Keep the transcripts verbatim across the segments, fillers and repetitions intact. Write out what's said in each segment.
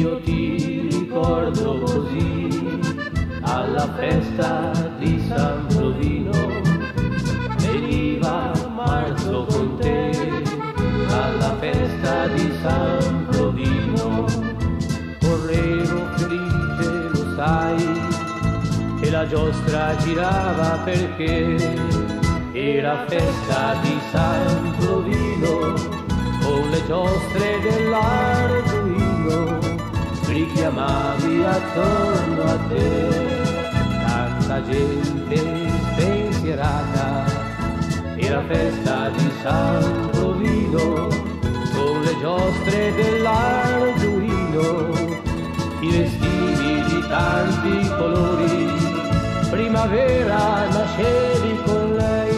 io ti ricordo così, alla festa di San Provino, veniva marzo con te, alla festa di San Provino, correvo felice, lo sai, e la giostra girava perché era festa di San Provino, con le giostre dell'Arduino richiamavi attorno a te tanta gente spensierata. Era festa di San Provino, con le giostre dell'Arduino, i vestiti di tanti colori, primavera nascevi con lei.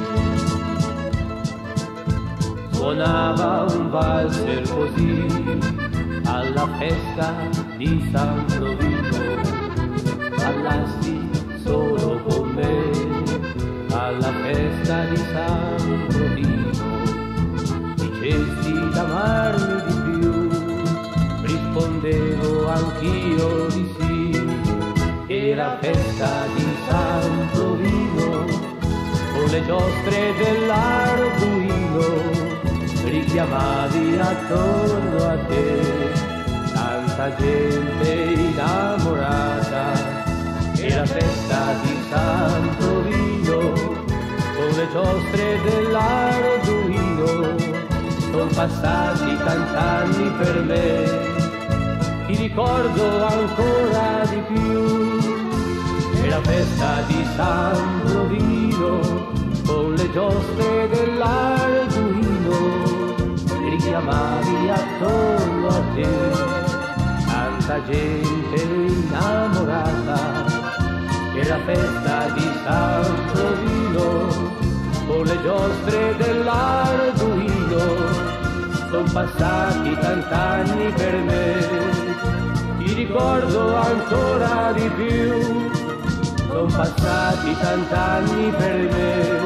Suonava un valzer così alla festa di San Provino, ballasti solo con me alla festa di San Provino. Dicesti d'amarmi di più, rispondevo anch'io di sì. Era festa di San Provino, con le giostre dell'Arduino richiamavi attorno a te tanta gente innamorata. Era festa di San Provino, con le giostre dell'Arduino, son passati tant'anni per me, ti ricordo ancora di più. Era festa di San Provino, con le giostre dell'Arduino richiamavi attorno a te tanta gente innamorata. Era festa di San Provino, con le giostre dell'Arduino, son passati tant'anni per me, ti ricordo ancora di più. Son passati tant'anni per me,